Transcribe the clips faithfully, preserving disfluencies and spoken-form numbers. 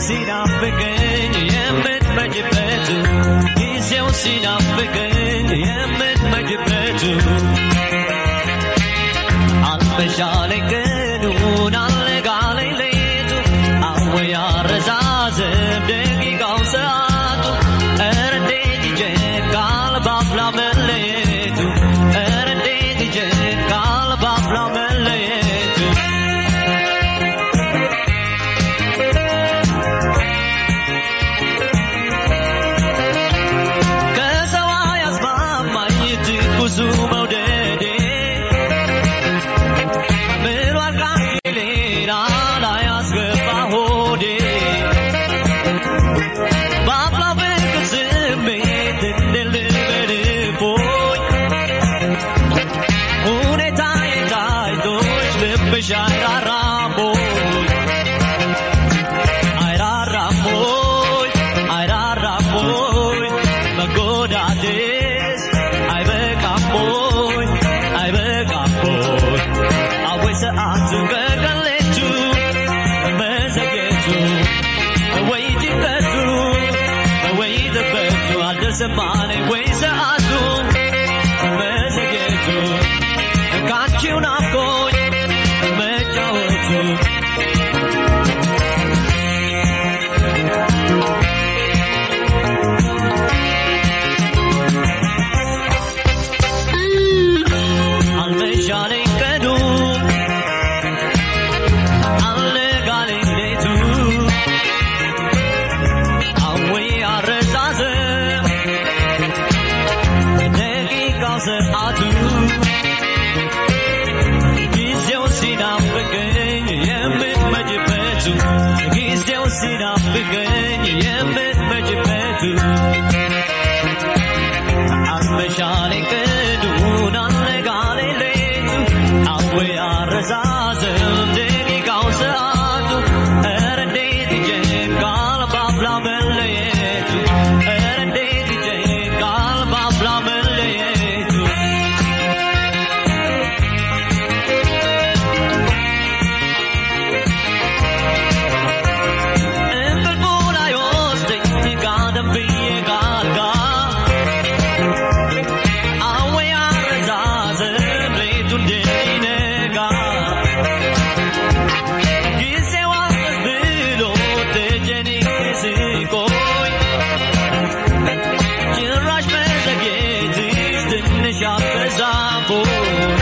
ሲናፍቀኝ የምትመጭበቱ ጊዜው ሲናፍቀኝ የምትመጭበቱ አልመሻለኝ ቀኑን አልነጋለኝ ሌቱ አወይ አረዛዝም ደቂቃው ሰዓቱ ኧረ እንዴት ይጨንቃል ባፍላ መለየቱ ኧረ እንዴት ይጨንቃል ባፍላ መለየቱ ከሰው አያስማማኝ ትኩሱ መውደዴ ምኗል ካንቺ ሌላ ላያስገባ ሆዴ በአፍላ ፍቅር ስሜት እንድልበልቦኝ ሁኔታዬ ታይቶሽ ልብሽ አይራራም ወይ አይራራም ወይ አይራራም ወይ መጎዳቴስ አይበቃም ወይ አይበቃም ወይ አወይ ሰዓቱ ከቀሌቱ መዘግየቱ ወይ ጭንቀቱ ወይ ጥበቱ አልተሰማነኝ ወይ ሰዓቱ መዘግየቱ ካንቺው ናፍቆኝ መጫወቱ አልመሻለኝ ቀኑ አልነጋለኝ ሌቱ አወይ አረዛዝም ደቂቃው ሰዓቱ ጊዜው ሲናፍቀኝ የምትመጭበቱ ጊዜው ሲናፍቀኝ የምትመጭበቱ አልመሻለኝ ቀኑን አልነጋለኝ ሌቱ አወይ አረዛዝም ደቂቃው ሰዓቱ ኧረ እንዴት ይጨንቃል ባፍላ መለየቱ ኧረ እንዴት ይጨንቃል ባፍላ መለየቱ እንቅልፉን አይወስደኝ ጋደም ብዬ ጋልጋ አወይ አረዛዝም ሌቱ እንደሚነጋ ጊዜው አልፍ ብሎ ተጨንቄ ስቆይ ጭራሽ መዘግየትሽ ትንሽ አልበዛም ወይ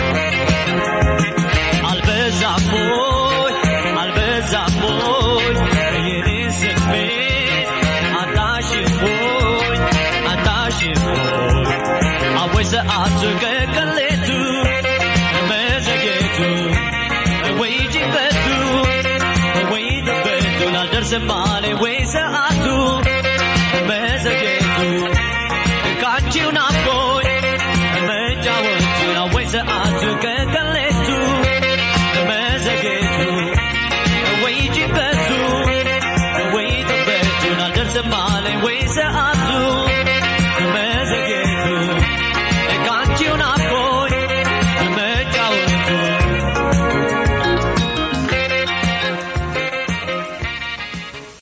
አልበዛም ወይ አልበዛም ወይ የኔ ስሜት አታሽም ወይ አታሽም ወይ አወይ ሰዓቱ ከቀሌቱ